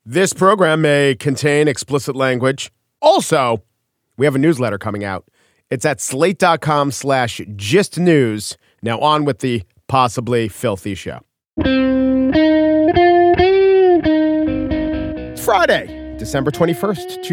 This program may contain explicit language. Also, we have a newsletter coming out. It's at slate.com/gistnews. Now on with the possibly filthy show. It's Friday, December 21st,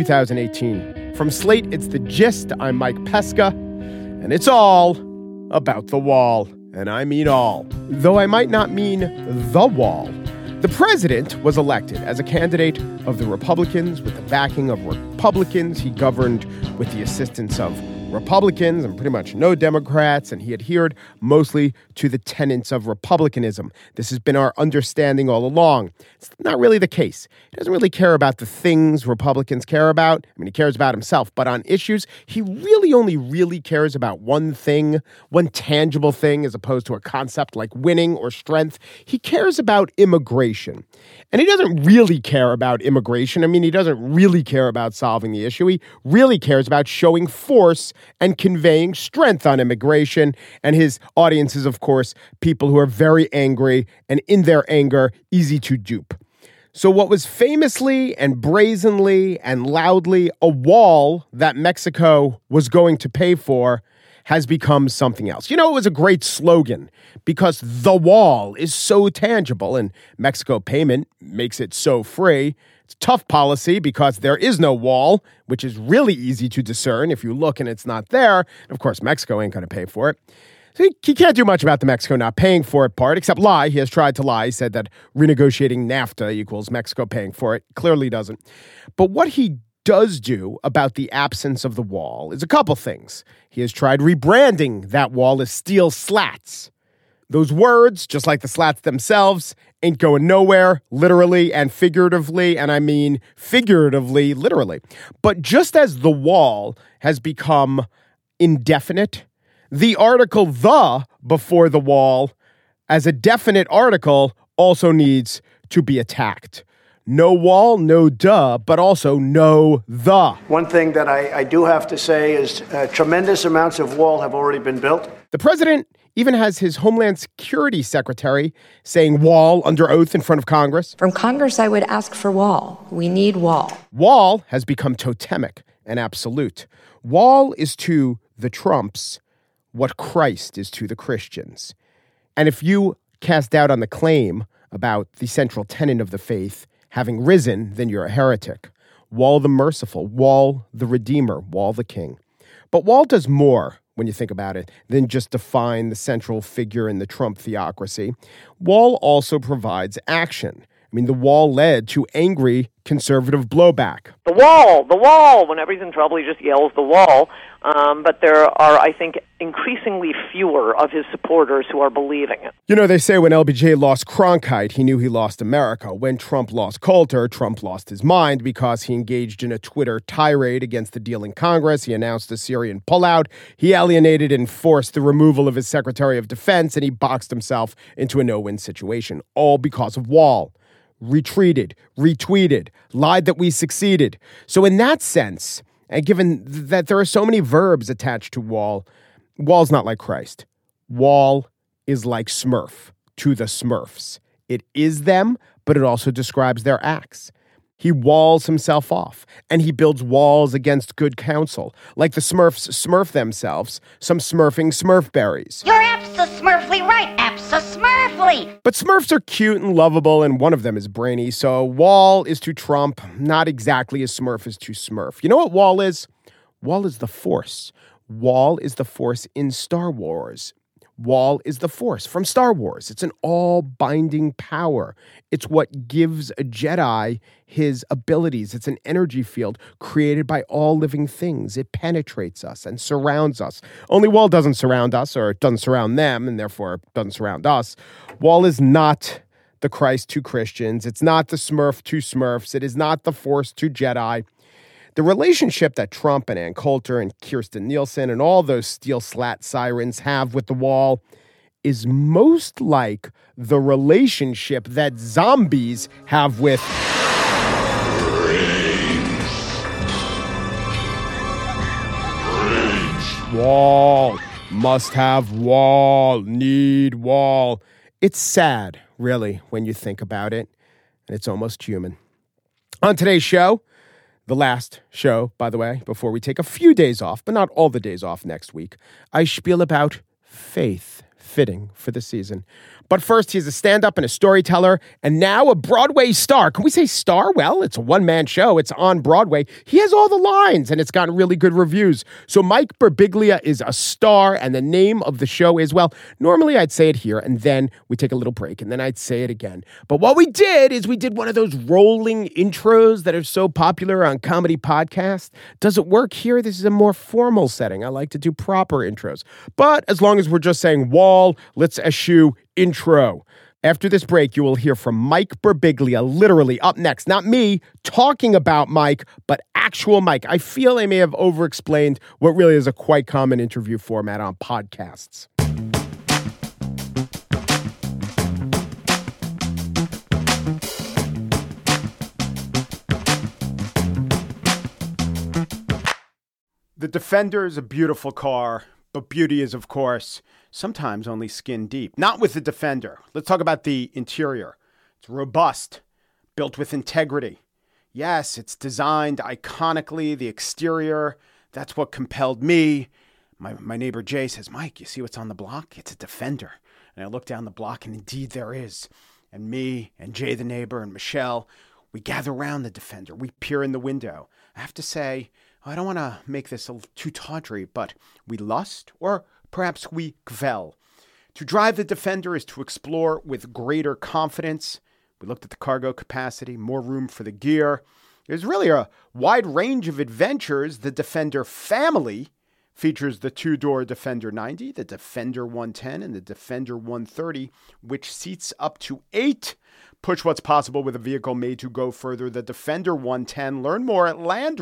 2018. From Slate, it's The Gist. I'm Mike Pesca, and it's all about the wall. And I mean all. Though I might not mean the wall. The president was elected as a candidate of the Republicans with the backing of Republicans. He governed with the assistance of Republicans and pretty much no Democrats, and he adhered mostly to the tenets of republicanism. This has been our understanding all along. It's not really the case. He doesn't really care about the things Republicans care about. I mean, he cares about himself, but on issues, he only really cares about one thing, one tangible thing, as opposed to a concept like winning or strength. He cares about immigration. And he doesn't really care about immigration. I mean, he doesn't really care about solving the issue. He really cares about showing force and conveying strength on immigration. And his audience is, of course, people who are very angry and in their anger, easy to dupe. So what was famously and brazenly and loudly a wall that Mexico was going to pay for has become something else. You know, it was a great slogan because the wall is so tangible and Mexico payment makes it so free. It's tough policy because there is no wall, which is really easy to discern if you look and it's not there. Of course, Mexico ain't going to pay for it. So he can't do much about the Mexico not paying for it part, except lie. He has tried to lie. He said that renegotiating NAFTA equals Mexico paying for it. Clearly doesn't. But what he does do about the absence of the wall is a couple things. He has tried rebranding that wall as steel slats. Those words, just like the slats themselves, ain't going nowhere, literally and figuratively, and I mean figuratively, literally. But just as the wall has become indefinite, the article "the" before the wall as a definite article also needs to be attacked. No wall, no duh, but also no the. One thing that I do have to say is tremendous amounts of wall have already been built. The president even has his Homeland Security Secretary saying wall under oath in front of Congress. From Congress, I would ask for wall. We need wall. Wall has become totemic and absolute. Wall is to the Trumps what Christ is to the Christians. And if you cast doubt on the claim about the central tenet of the faith having risen, then you're a heretic. Wall the merciful, Wall the Redeemer, Wall the King. But Wall does more, when you think about it, than just define the central figure in the Trump theocracy. Wall also provides action. I mean, the wall led to angry conservative blowback. The wall. Whenever he's in trouble, he just yells the wall. But there are, I think, increasingly fewer of his supporters who are believing it. You know, they say when LBJ lost Cronkite, he knew he lost America. When Trump lost Coulter, Trump lost his mind because he engaged in a Twitter tirade against the deal in Congress. He announced a Syrian pullout. He alienated and forced the removal of his Secretary of Defense, and he boxed himself into a no-win situation, all because of Wall. Retreated, retweeted, lied that we succeeded. So in that sense, and given that there are so many verbs attached to Wall, Wall's not like Christ. Wall is like Smurf to the Smurfs. It is them, but it also describes their acts. He walls himself off, and he builds walls against good counsel, like the Smurfs smurf themselves, some smurfing Smurfberries. You're abso-smurfly right, abso-smurfly. But Smurfs are cute and lovable, and one of them is brainy, so Wall is to Trump not exactly as Smurf is to Smurf. You know what Wall is? Wall is the Force. Wall is the Force in Star Wars. Wall is the Force from Star Wars. It's an all-binding power. It's what gives a Jedi his abilities. It's an energy field created by all living things. It penetrates us and surrounds us. Only Wall doesn't surround us, or it doesn't surround them, and therefore doesn't surround us. Wall is not the Christ to Christians. It's not the Smurf to Smurfs. It is not the Force to Jedi. The relationship that Trump and Ann Coulter and Kirstjen Nielsen and all those steel slat sirens have with the Wall is most like the relationship that zombies have with Wall. Must have Wall. Need Wall. It's sad, really, when you think about it. And it's almost human. On today's show, the last show, by the way, before we take a few days off, but not all the days off next week, I spiel about faith, fitting for the season. But first, he's a stand-up and a storyteller, and now a Broadway star. Can we say star? Well, it's a one-man show. It's on Broadway. He has all the lines, and it's gotten really good reviews. So Mike Birbiglia is a star, and the name of the show is, well, normally I'd say it here, and then we take a little break, and then I'd say it again. But what we did is we did one of those rolling intros that are so popular on comedy podcasts. Does it work here? This is a more formal setting. I like to do proper intros. But as long as we're just saying wall, let's eschew intro. After this break, you will hear from Mike Birbiglia, literally up next. Not me talking about Mike, but actual Mike. I feel I may have overexplained what really is a quite common interview format on podcasts. The Defender is a beautiful car, but beauty is, of course, sometimes only skin deep. Not with the Defender. Let's talk about the interior. It's robust, built with integrity. Yes, it's designed iconically. The exterior, that's what compelled me. My neighbor Jay says, Mike, you see what's on the block? It's a Defender. And I look down the block, and indeed there is. And me and Jay the neighbor and Michelle, we gather around the Defender. We peer in the window. I have to say, I don't want to make this too tawdry, but we lust, or perhaps we gvel. To drive the Defender is to explore with greater confidence. We looked at the cargo capacity, more room for the gear. There's really a wide range of adventures. The Defender family features the two-door Defender 90, the Defender 110, and the Defender 130, which seats up to 8. Push what's possible with a vehicle made to go further. The Defender 110. Learn more at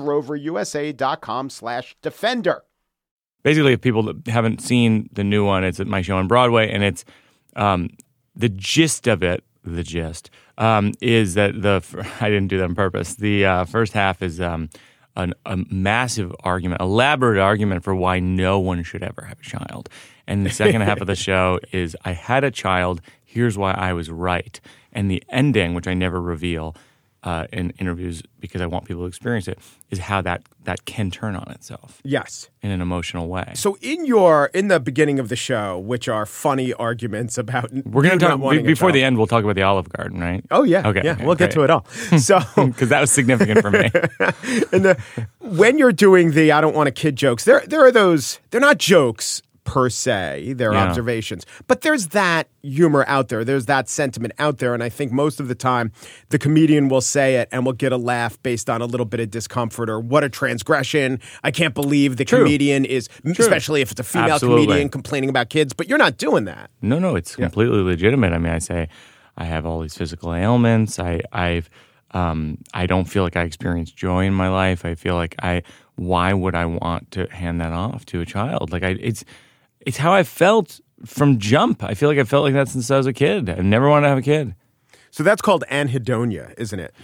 LandRoverUSA.com/Defender. Basically, if people that haven't seen the new one, it's at my show on Broadway, and it's the gist of it. The gist is that I didn't do that on purpose. The first half is a massive argument, elaborate argument for why no one should ever have a child. And the second half of the show is I had a child. Here's why I was right. And the ending, which I never reveal in interviews because I want people to experience it, is how that can turn on itself. Yes. In an emotional way. So in the beginning of the show, which are funny arguments about we're going to talk before the end. We'll talk about the Olive Garden, right? Oh yeah, okay. We'll get to it all. So because that was significant for me. And when you're doing the I don't want a kid jokes, there are those. They're not jokes per se, they're observations. But there's that humor out there. There's that sentiment out there. And I think most of the time, the comedian will say it and will get a laugh based on a little bit of discomfort or what a transgression. I can't believe the comedian is, especially if it's a female comedian complaining about kids. But you're not doing that. No, it's completely legitimate. I mean, I say I have all these physical ailments. I don't feel like I experience joy in my life. I feel like why would I want to hand that off to a child? Like it's how I felt from jump. I feel like I felt like that since I was a kid. I never wanted to have a kid. So that's called anhedonia, isn't it?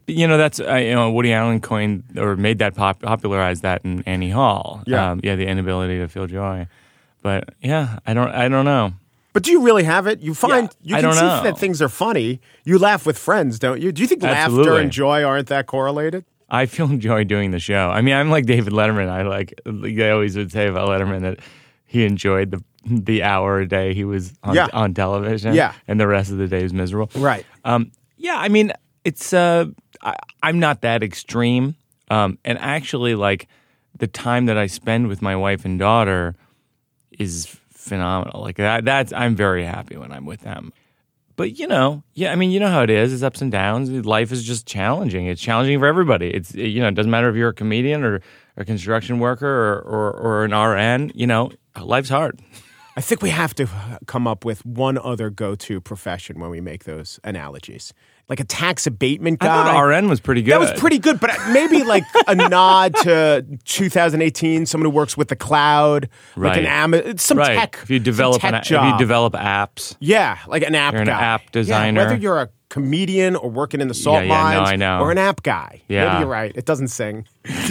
Woody Allen coined or made that popularized that in Annie Hall. Yeah, the inability to feel joy. But yeah, I don't know. But do you really have it? You find you I can don't see know. that things are funny. You laugh with friends, don't you? Do you think laughter and joy aren't that correlated? I feel joy doing the show. I mean, I'm like David Letterman. I always would say about Letterman that he enjoyed the hour a day he was on television. Yeah. And the rest of the day was miserable. Right. I mean, it's I'm not that extreme. And actually, like, the time that I spend with my wife and daughter is phenomenal. Like, I'm very happy when I'm with them. But, you know how it is. It's ups and downs. Life is just challenging. It's challenging for everybody. It's, it doesn't matter if you're a comedian or a construction worker or an RN, life's hard. I think we have to come up with one other go-to profession when we make those analogies. Like a tax abatement guy. I thought RN was pretty good. That was pretty good, but maybe like a nod to 2018, someone who works with the cloud, like some tech. If you develop apps. Yeah, like an app guy. You're an app designer. Yeah, whether you're a comedian or working in the salt mines I know. or an app guy. Yeah. Maybe you're right. It doesn't sing.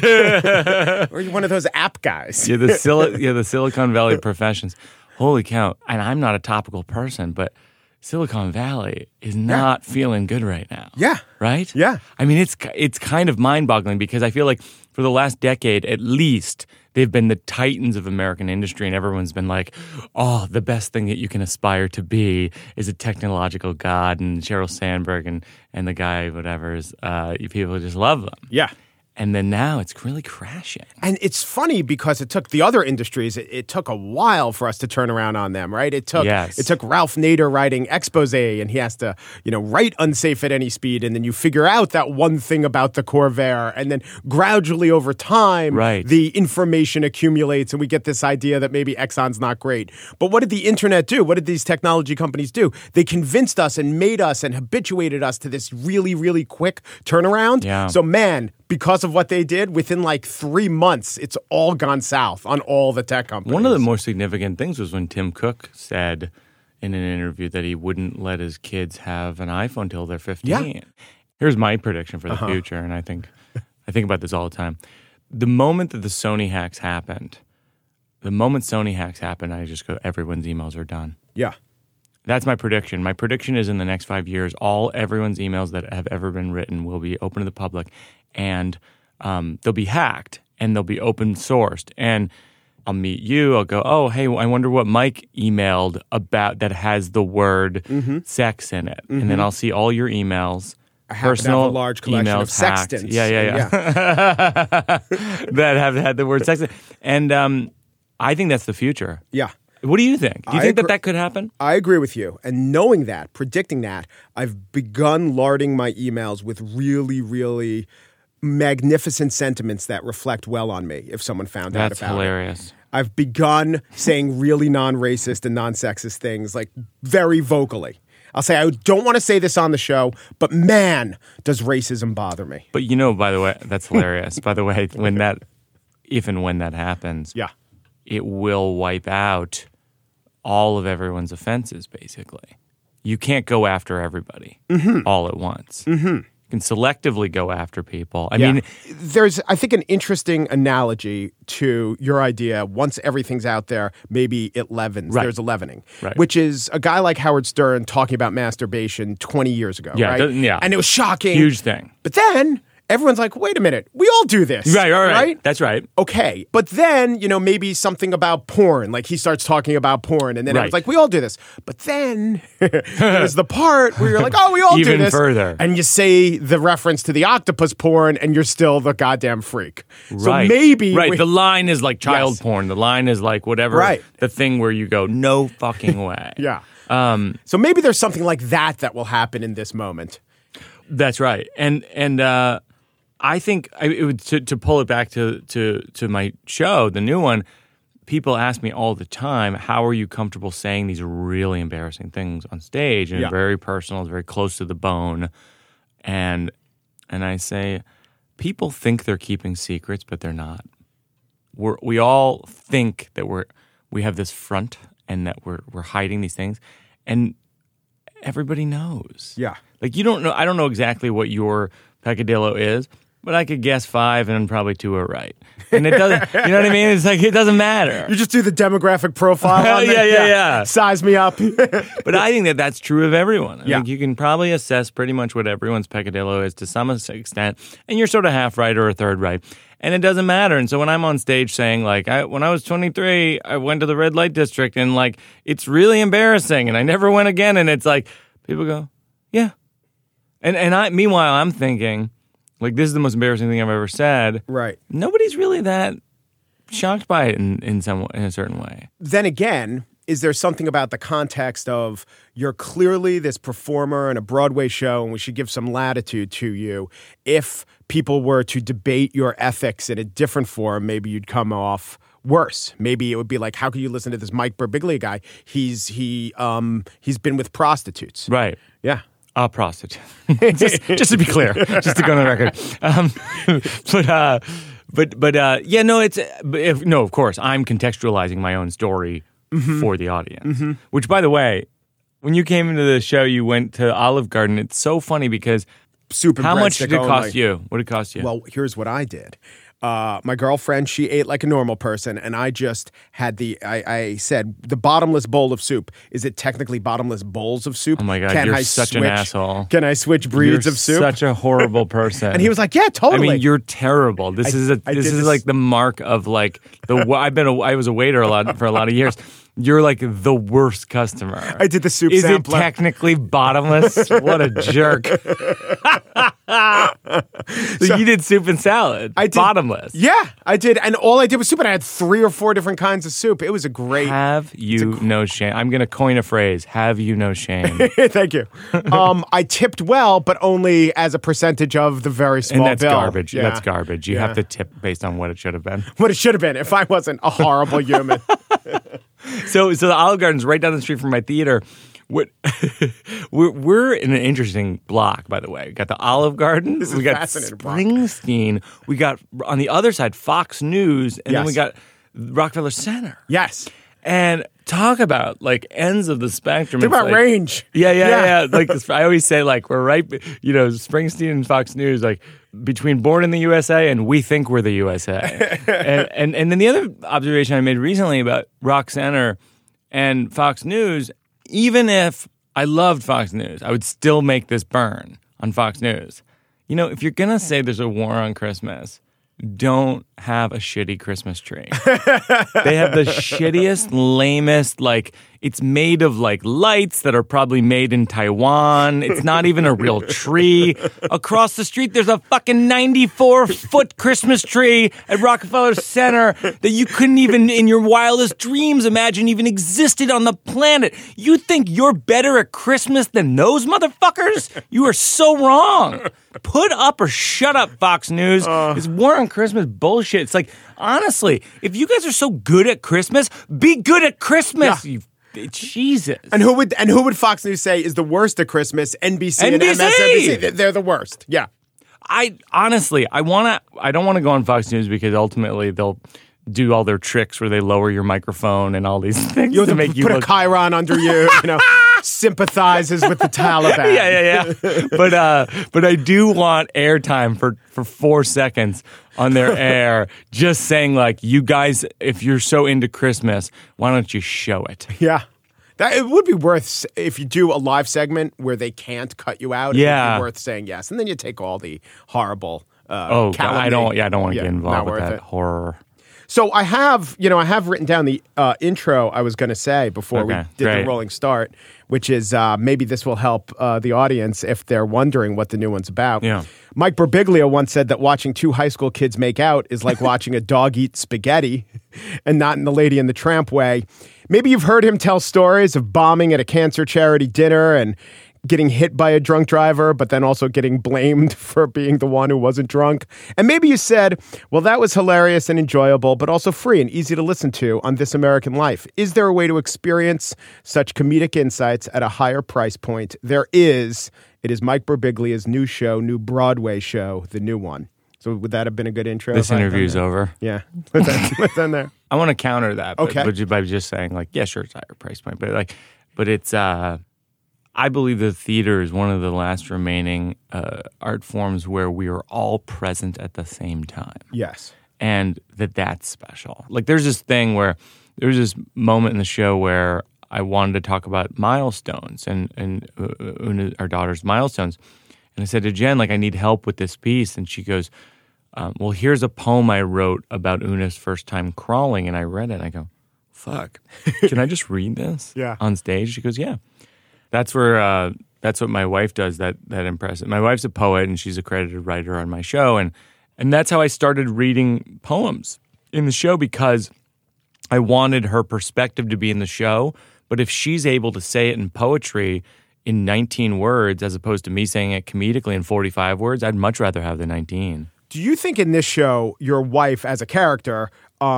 Or you're one of those app guys. The Silicon Valley professions. Holy cow. And I'm not a topical person, but Silicon Valley is not feeling good right now. Yeah. Right? Yeah. I mean, it's kind of mind-boggling because I feel like for the last decade at least, they've been the titans of American industry, and everyone's been like, oh, the best thing that you can aspire to be is a technological god, and Sheryl Sandberg and the guy, whatever, people just love them. Yeah. And then now it's really crashing. And it's funny because it took the other industries, it took a while for us to turn around on them, right? It took Ralph Nader writing Expose, and he has to, write Unsafe at Any Speed, and then you figure out that one thing about the Corvair, and then gradually over time, the information accumulates, and we get this idea that maybe Exxon's not great. But what did the internet do? What did these technology companies do? They convinced us and made us and habituated us to this really, really quick turnaround. Yeah. So, man, because of what they did, within like 3 months, it's all gone south on all the tech companies. One of the more significant things was when Tim Cook said in an interview that he wouldn't let his kids have an iPhone till they're 15. Yeah. Here's my prediction for the future, and I think about this all the time. The moment that the Sony hacks happened, I just go, everyone's emails are done. Yeah. That's my prediction. My prediction is in the next 5 years, everyone's emails that have ever been written will be open to the public, and they'll be hacked, and they'll be open sourced. And I'll meet you. I'll go, oh, hey, I wonder what Mike emailed about that has the word sex in it. And then I'll see all your emails. I happen to have a large collection of sextants. Yeah. That have had the word sex in it. And I think that's the future. Yeah. What do you think? Do you think that could happen? I agree with you. And knowing that, predicting that, I've begun larding my emails with really, really magnificent sentiments that reflect well on me if someone found out about it. That's hilarious. I've begun saying really non-racist and non-sexist things, like very vocally. I'll say, I don't want to say this on the show, but man, does racism bother me. But by the way, that's hilarious. By the way, if and when that happens, it will wipe out all of everyone's offenses, basically. You can't go after everybody all at once. You can selectively go after people. I mean, there's, I think, an interesting analogy to your idea. Once everything's out there, maybe it leavens. There's a leavening, which is a guy like Howard Stern talking about masturbation 20 years ago, right? And it was shocking. Huge thing. But then everyone's like, wait a minute, we all do this. Right? That's right. Okay. But then, maybe something about porn. Like he starts talking about porn, and then everyone's like, we all do this. But then there's the part where you're like, oh, we all do this. Even further. And you say the reference to the octopus porn, and you're still the goddamn freak. So maybe... the line is like child porn. The line is like whatever. The thing where you go, no fucking way. So maybe there's something like that will happen in this moment. That's right. And I think it would, to pull it back to my show, the new one, people ask me all the time, how are you comfortable saying these really embarrassing things on stage? And it's very personal, it's very close to the bone. And I say, people think they're keeping secrets, but they're not. We all think that we have this front and that we're hiding these things. And everybody knows. Yeah. Like you don't know, I don't know exactly what your peccadillo is, but I could guess 5 and probably 2 are right. And it doesn't, you know what I mean? It's like, it doesn't matter. You just do the demographic profile on that. Yeah. Size me up. But I think that's true of everyone. I think you can probably assess pretty much what everyone's peccadillo is to some extent, and you're sort of half right or a third right. And it doesn't matter. And so when I'm on stage saying, like, when I was 23, I went to the red light district, and, like, it's really embarrassing, and I never went again, and it's like, people go, yeah. And meanwhile, I'm thinking, like, this is the most embarrassing thing I've ever said. Right. Nobody's really that shocked by it in a certain way. Then again, is there something about the context of you're clearly this performer in a Broadway show, and we should give some latitude to you? If people were to debate your ethics in a different forum, maybe you'd come off worse. Maybe it would be like, how could you listen to this Mike Birbiglia guy? He's been with prostitutes. Right. Yeah. A prostitute. just to be clear, just to go on the record. Of course, I'm contextualizing my own story for the audience. Which, by the way, when you came into the show, you went to Olive Garden. It's so funny because Soup and how much breadstick did it cost only. you? What did it cost you? Well, here's what I did. My girlfriend, she ate like a normal person, and I just had I said, the bottomless bowl of soup. Is it technically bottomless bowls of soup? Oh my God, you're such an asshole. Can I switch breeds of soup? Such a horrible person. And he was like, yeah, totally. I mean, you're terrible. This is like the mark of like I was a waiter for a lot of years. You're like the worst customer. I did the soup Is sampler. it technically bottomless? What a jerk. So you did soup and salad. I did, bottomless. Yeah, I did. And all I did was soup, and I had 3 or 4 different kinds of soup. It was a great... Have you no shame? I'm going to coin a phrase. Have you no shame? Thank you. I tipped well, but only as a percentage of the very small and that's bill. garbage. Yeah. That's garbage. You have to tip based on what it should have been. What it should have been if I wasn't a horrible human. So the Olive Garden's right down the street from my theater. We're in an interesting block, by the way. We got the Olive Garden. This is we got fascinating Springsteen. We got on the other side Fox News, and then we got Rockefeller Center. Yes. And talk about like ends of the spectrum. Talk about like, range. Yeah. Like I always say, like we're right. Springsteen and Fox News, like between Born in the USA and We Think We're the USA. and then the other observation I made recently about Rock Center and Fox News, even if I loved Fox News, I would still make this burn on Fox News. If you're gonna say there's a war on Christmas, don't have a shitty Christmas tree. They have the shittiest, lamest, like, it's made of, like, lights that are probably made in Taiwan. It's not even a real tree. Across the street, there's a fucking 94-foot Christmas tree at Rockefeller Center that you couldn't even, in your wildest dreams, imagine even existed on the planet. You think you're better at Christmas than those motherfuckers? You are so wrong. Put up or shut up, Fox News. It's war on Christmas bullshit. It's like, honestly, if you guys are so good at Christmas, be good at Christmas. Yeah. Jesus. And who would Fox News say is the worst at Christmas? NBC and MSNBC. They're the worst. Yeah. I don't want to go on Fox News because ultimately they'll do all their tricks where they lower your microphone and all these things You have to make you put look a chyron under you, sympathizes with the Taliban. Yeah. But I do want airtime for 4 seconds on their air, just saying like, you guys, if you're so into Christmas, why don't you show it? Yeah. It would be worth, if you do a live segment where they can't cut you out, it would be worth saying yes. And then you take all the horrible God, I don't want to get involved with that horror. So I have written down the intro I was going to say before we did the rolling start, which is maybe this will help the audience if they're wondering what the new one's about. Yeah. Mike Birbiglia once said that watching 2 high school kids make out is like watching a dog eat spaghetti and not in the Lady and the Tramp way. Maybe you've heard him tell stories of bombing at a cancer charity dinner and getting hit by a drunk driver, but then also getting blamed for being the one who wasn't drunk. And maybe you said, well, that was hilarious and enjoyable, but also free and easy to listen to on This American Life. Is there a way to experience such comedic insights at a higher price point? There is. It is Mike Birbiglia's new show, new Broadway show, the new one. So would that have been a good intro? This interview's over. Yeah. Put that in there. I want to counter that. Okay. By just saying like, yeah, sure, it's a higher price point. But it's, I believe the theater is one of the last remaining art forms where we are all present at the same time. Yes. And that's special. Like there's this thing where there was this moment in the show where I wanted to talk about milestones and Una, our daughter's milestones. And I said to Jen, like, I need help with this piece. And she goes, well, here's a poem I wrote about Una's first time crawling. And I read it and I go, fuck, can I just read this on stage? She goes, yeah. That's where that's what my wife does that impresses. My wife's a poet and she's a credited writer on my show, and that's how I started reading poems in the show because I wanted her perspective to be in the show. But if she's able to say it in poetry in 19 words as opposed to me saying it comedically in 45 words, I'd much rather have the 19. Do you think in this show your wife as a character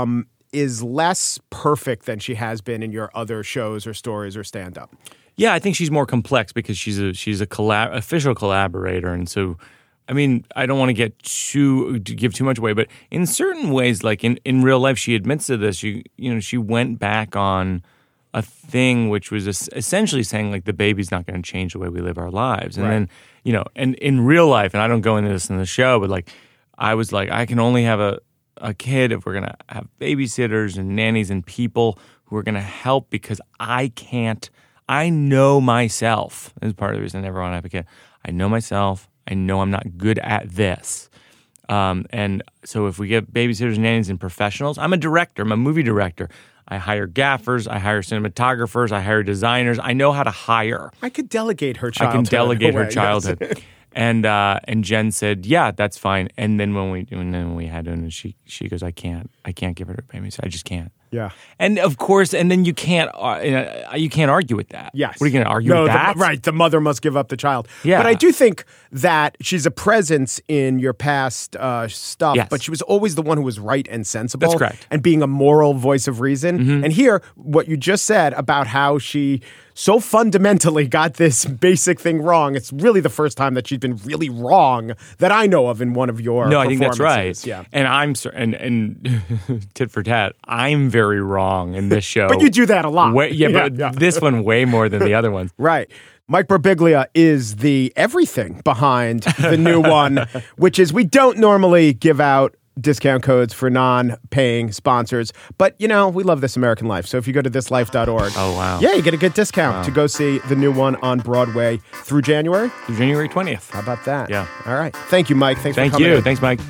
is less perfect than she has been in your other shows or stories or stand-up? Yeah, I think she's more complex because she's a official collaborator, and so, I mean, I don't want to give too much away, but in certain ways, like in real life, she admits to this. She went back on a thing which was essentially saying like the baby's not going to change the way we live our lives, and then and in real life, and I don't go into this in the show, but like I was like I can only have a kid, if we're going to have babysitters and nannies and people who are going to help, because I know myself. This is part of the reason I never want to have a kid. I know myself. I know I'm not good at this. And so if we get babysitters, nannies, and professionals, I'm a director. I'm a movie director. I hire gaffers. I hire cinematographers. I hire designers. I know how to hire. I could delegate her childhood. I can delegate her away, childhood. yes. And Jen said, "Yeah, that's fine." And then when we had her, and she goes, "I can't give her to a babysitter. I just can't." Yeah. And of course, and then you can't argue with that. Yes. What are you going to argue with that? Right. The mother must give up the child. Yeah. But I do think that she's a presence in your past stuff, Yes. but she was always the one who was right and sensible. That's correct. And being a moral voice of reason. Mm-hmm. And here, what you just said about how she so fundamentally got this basic thing wrong, it's really the first time that she's been really wrong that I know of in one of your No, I think that's right. performances. Yeah. And and tit for tat, I'm very wrong in this show. But you do that a lot. But this one way more than the other ones. Right. Mike Birbiglia is the everything behind the new one, which is we don't normally give out discount codes for non-paying sponsors, but we love This American Life. So if you go to thislife.org, oh wow, yeah, you get a good discount to go see the new one on Broadway through January 20th. How about that? Yeah. All right. Thank you, Mike. Thanks for Thank coming you. in. Thanks, Mike.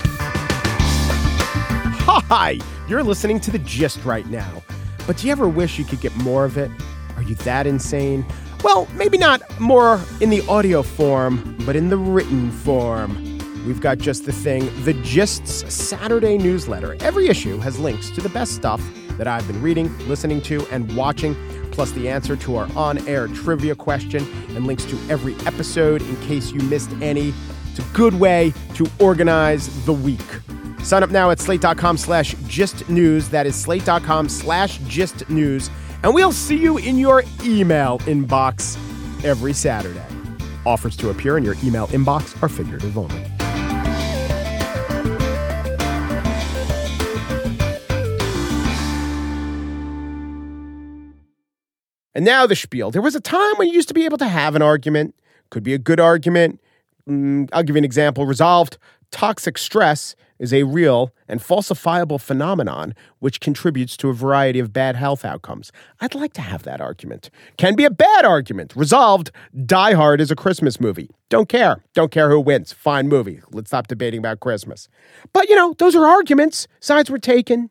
Hi, you're listening to The Gist right now. But do you ever wish you could get more of it? Are you that insane? Well, maybe not more in the audio form, but in the written form. We've got Just the Thing, The Gist's Saturday newsletter. Every issue has links to the best stuff that I've been reading, listening to, and watching, plus the answer to our on-air trivia question and links to every episode in case you missed any. It's a good way to organize the week. Sign up now at slate.com/gistnews. That is slate.com/gistnews. And we'll see you in your email inbox every Saturday. Offers to appear in your email inbox are figurative only. And now the spiel. There was a time when you used to be able to have an argument. Could be a good argument. I'll give you an example. Resolved. Toxic stress is a real and falsifiable phenomenon which contributes to a variety of bad health outcomes. I'd like to have that argument. Can be a bad argument. Resolved. Die Hard is a Christmas movie. Don't care. Don't care who wins. Fine movie. Let's stop debating about Christmas. But, those are arguments. Sides were taken.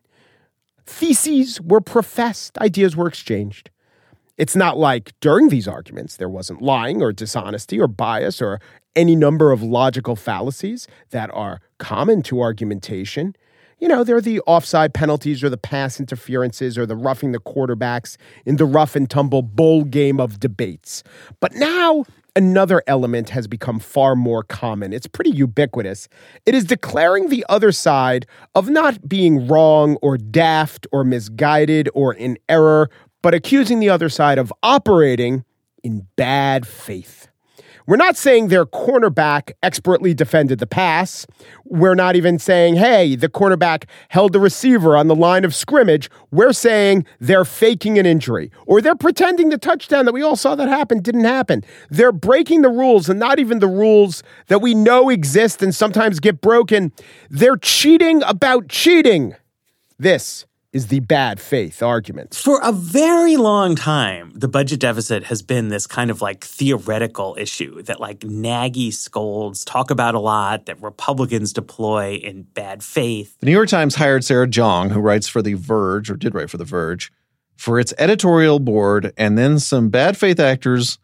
Theses were professed. Ideas were exchanged. It's not like during these arguments there wasn't lying or dishonesty or bias or any number of logical fallacies that are common to argumentation. They're the offside penalties or the pass interferences or the roughing the quarterbacks in the rough and tumble bowl game of debates. But now another element has become far more common. It's pretty ubiquitous. It is declaring the other side of not being wrong or daft or misguided or in error, but accusing the other side of operating in bad faith. We're not saying their cornerback expertly defended the pass. We're not even saying, hey, the cornerback held the receiver on the line of scrimmage. We're saying they're faking an injury or they're pretending the touchdown that we all saw that happen didn't happen. They're breaking the rules, and not even the rules that we know exist and sometimes get broken. They're cheating about cheating. This is the bad faith argument. For a very long time, the budget deficit has been this kind of theoretical issue that naggy scolds talk about a lot, that Republicans deploy in bad faith. The New York Times hired Sarah Jeong, who writes for The Verge, or did write for The Verge, for its editorial board, and then some bad faith actors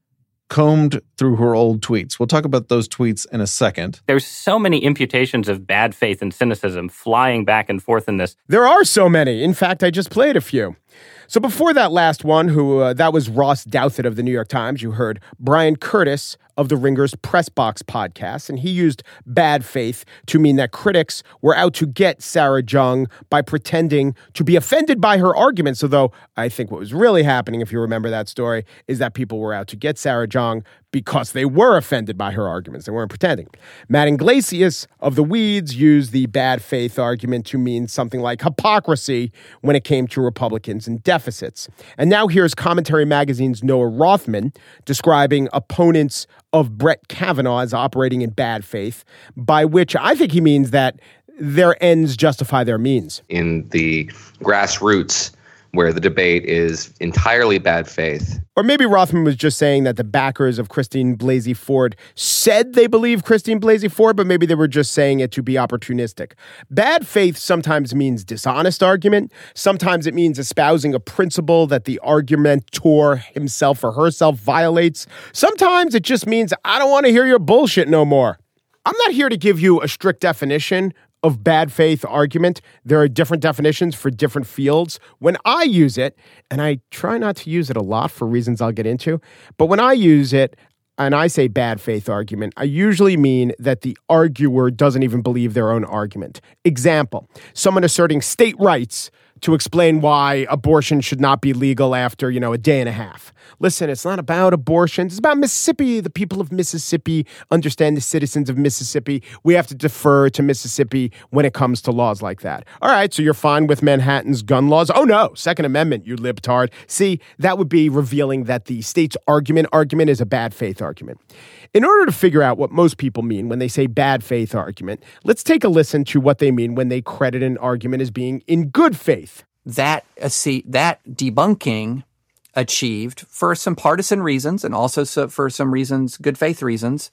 combed through her old tweets. We'll talk about those tweets in a second. There's so many imputations of bad faith and cynicism flying back and forth in this. There are so many. In fact, I just played a few. So before that last one, that was Ross Douthat of the New York Times. You heard Brian Curtis of the Ringer's Press Box podcast, and he used bad faith to mean that critics were out to get Sarah Jeong by pretending to be offended by her arguments. Although I think what was really happening, if you remember that story, is that people were out to get Sarah Jeong because they were offended by her arguments. They weren't pretending. Matt Iglesias of The Weeds used the bad faith argument to mean something like hypocrisy when it came to Republicans and deficits. And now here's Commentary Magazine's Noah Rothman describing opponents of Brett Kavanaugh as operating in bad faith, by which I think he means that their ends justify their means. In the grassroots, where the debate is entirely bad faith. Or maybe Rothman was just saying that the backers of Christine Blasey Ford said they believe Christine Blasey Ford, but maybe they were just saying it to be opportunistic. Bad faith sometimes means dishonest argument. Sometimes it means espousing a principle that the argumentor himself or herself violates. Sometimes it just means, I don't want to hear your bullshit no more. I'm not here to give you a strict definition of bad faith argument. There are different definitions for different fields. When I use it, and I try not to use it a lot for reasons I'll get into, but when I use it and I say bad faith argument, I usually mean that the arguer doesn't even believe their own argument. Example, someone asserting state rights to explain why abortion should not be legal after, a day and a half. Listen, it's not about abortions. It's about Mississippi. The people of Mississippi understand the citizens of Mississippi. We have to defer to Mississippi when it comes to laws like that. All right, so you're fine with Manhattan's gun laws? Oh, no, Second Amendment, you libtard. See, that would be revealing that the state's argument is a bad faith argument. In order to figure out what most people mean when they say bad faith argument, let's take a listen to what they mean when they credit an argument as being in good faith. That debunking achieved, for some partisan reasons and also for some reasons, good faith reasons,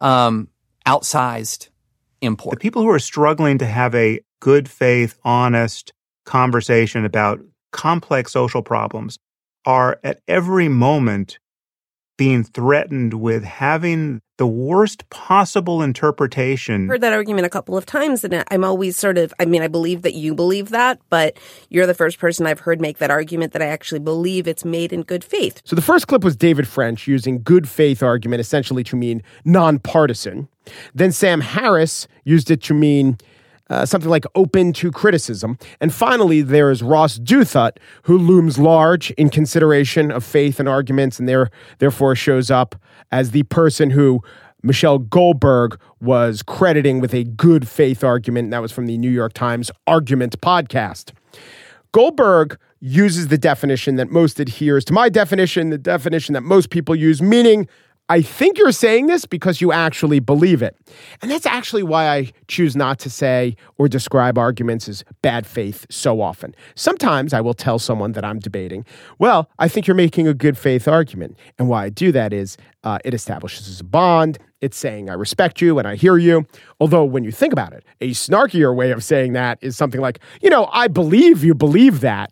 outsized import. The people who are struggling to have a good faith, honest conversation about complex social problems are at every moment being threatened with having the worst possible interpretation. I've heard that argument a couple of times, and I'm always I believe that you believe that, but you're the first person I've heard make that argument that I actually believe it's made in good faith. So the first clip was David French using good faith argument essentially to mean nonpartisan. Then Sam Harris used it to mean something like open to criticism. And finally, there is Ross Douthat, who looms large in consideration of faith and arguments, and therefore shows up as the person who Michelle Goldberg was crediting with a good faith argument. And that was from the New York Times Argument podcast. Goldberg uses the definition that most adheres to my definition, the definition that most people use, meaning I think you're saying this because you actually believe it. And that's actually why I choose not to say or describe arguments as bad faith so often. Sometimes I will tell someone that I'm debating, well, I think you're making a good faith argument. And why I do that is it establishes a bond. It's saying I respect you and I hear you. Although when you think about it, a snarkier way of saying that is something like, I believe you believe that.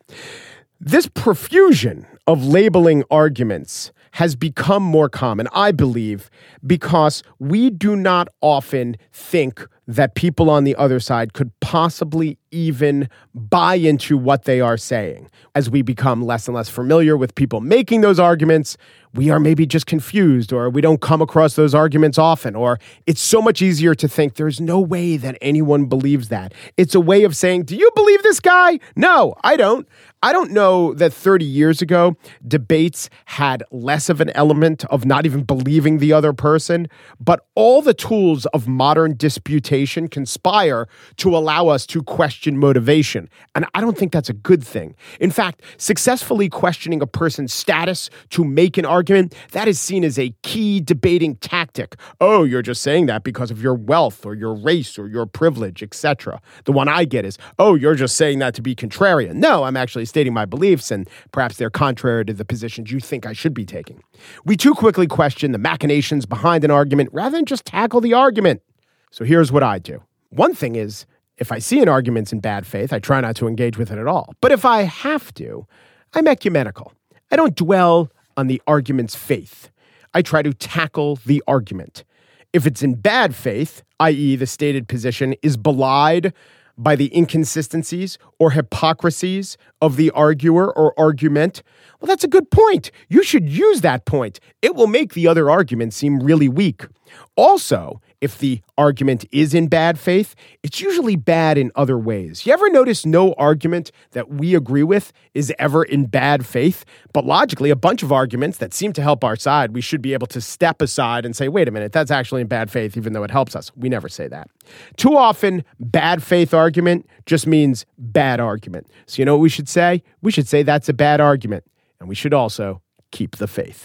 This profusion of labeling arguments has become more common, I believe, because we do not often think that people on the other side could possibly even buy into what they are saying. As we become less and less familiar with people making those arguments, we are maybe just confused, or we don't come across those arguments often, or it's so much easier to think there's no way that anyone believes that. It's a way of saying, do you believe this guy? No, I don't. I don't know that 30 years ago, debates had less of an element of not even believing the other person, but all the tools of modern disputation conspire to allow us to question motivation. And I don't think that's a good thing. In fact, successfully questioning a person's status to make an argument, that is seen as a key debating tactic. Oh, you're just saying that because of your wealth or your race or your privilege, etc. The one I get is, oh, you're just saying that to be contrarian. No, I'm actually stating my beliefs, and perhaps they're contrary to the positions you think I should be taking. We too quickly question the machinations behind an argument rather than just tackle the argument. So here's what I do. One thing is, if I see an argument's in bad faith, I try not to engage with it at all. But if I have to, I'm ecumenical. I don't dwell on the argument's faith. I try to tackle the argument. If it's in bad faith, i.e. the stated position is belied by the inconsistencies or hypocrisies of the arguer or argument, well, that's a good point. You should use that point. It will make the other argument seem really weak. Also, if the argument is in bad faith, it's usually bad in other ways. You ever notice no argument that we agree with is ever in bad faith? But logically, a bunch of arguments that seem to help our side, we should be able to step aside and say, wait a minute, that's actually in bad faith, even though it helps us. We never say that. Too often, bad faith argument just means bad argument. So you know what we should say? We should say that's a bad argument. And we should also keep the faith.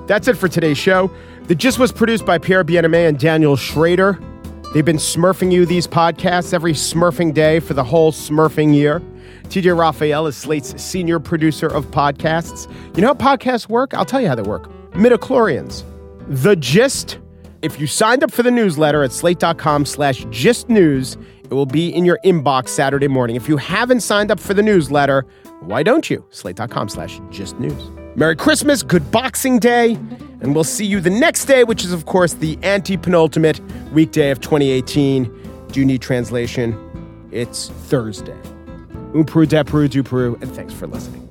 That's it for today's show. The Gist was produced by Pierre Bien-Aimé and Daniel Schrader. They've been smurfing you these podcasts every smurfing day for the whole smurfing year. TJ Raphael is Slate's senior producer of podcasts. You know how podcasts work? I'll tell you how they work. Midichlorians. The Gist. If you signed up for the newsletter at slate.com/gistnews, it will be in your inbox Saturday morning. If you haven't signed up for the newsletter, why don't you? Slate.com/gistnews. Merry Christmas, good Boxing Day, and we'll see you the next day, which is, of course, the anti-penultimate weekday of 2018. Do you need translation? It's Thursday. Un Peru, de Peru, du Peru, and thanks for listening.